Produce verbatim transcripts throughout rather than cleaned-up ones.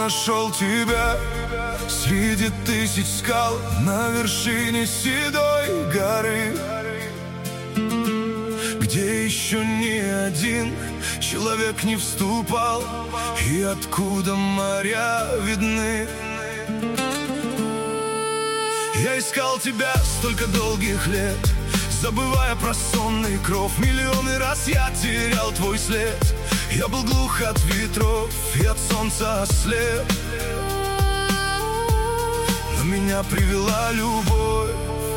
нашел тебя среди тысяч скал на вершине седой горы, где еще ни один человек не вступал и откуда моря видны. Я искал тебя столько долгих лет, забывая про сонный кров. Миллионы раз я терял твой след. Я был глух от ветров и от солнца ослеп, но меня привела любовь.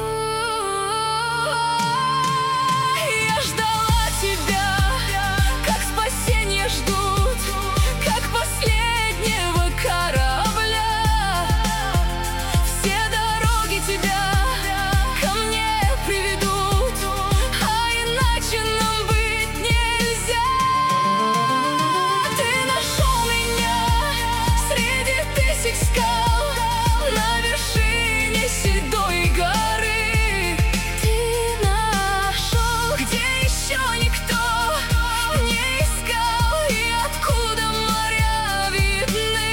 Я ждала тебя, как спасение ждут, как последнего корабля. Все дороги тебя ко мне приведут, а иначе нам быть нельзя. Ты нашел меня среди тысяч скал на вершине седой горы. Ты нашел, где еще никто не искал и откуда моря видны.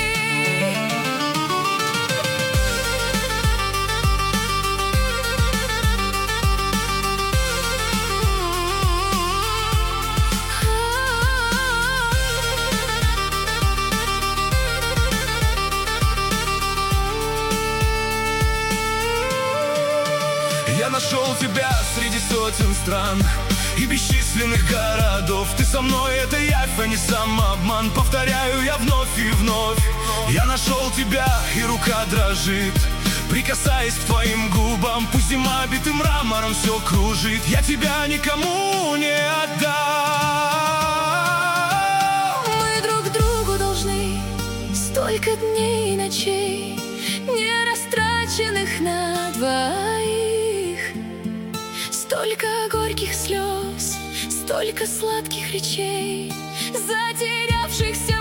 Я нашел тебя среди сотен стран и бесчисленных городов. Ты со мной, это явь, а не самообман. Повторяю я вновь и вновь. Я нашел тебя, и рука дрожит, прикасаясь к твоим губам. Пусть зима битым мрамором все кружит, я тебя никому не отдам. Мы друг другу должны столько дней и ночей, не растраченных на двоих. Столько горьких слез, столько сладких речей, затерявшихся